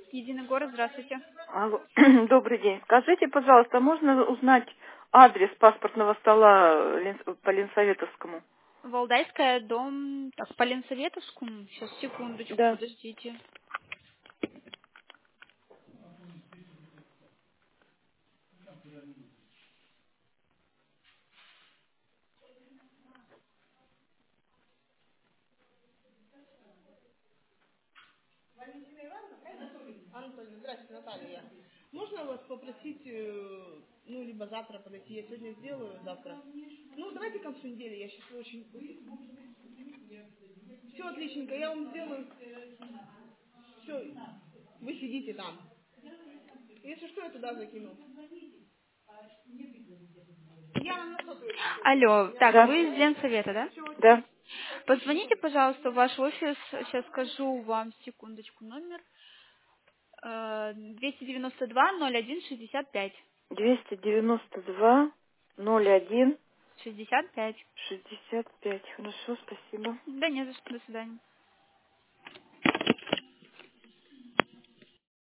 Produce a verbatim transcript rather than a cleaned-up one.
Единый город, здравствуйте. Алло. Добрый день. Скажите, пожалуйста, можно узнать адрес паспортного стола Лен- по Ленсоветовскому? Валдайская, дом... Так, по Ленсоветовскому? Сейчас, секундочку, Да. подождите. Анатолий, здравствуйте, Наталья. Можно вас попросить, э, ну, либо завтра подойти, я сегодня сделаю, завтра. Ну, давайте к концу недели, я сейчас очень... Все отличненько, я вам сделаю. Все, вы сидите там. Если что, я туда закину. Я вам на сотовый. Алло, так, Да. вы из Ленсовета, да? Да. Позвоните, пожалуйста, в ваш офис. Сейчас скажу вам, секундочку, номер. Э, двести девяносто два ноль один шестьдесят пять. двести девяносто два ноль один шестьдесят пять. шестьдесят пять. Хорошо, спасибо. Да не за что, до свидания.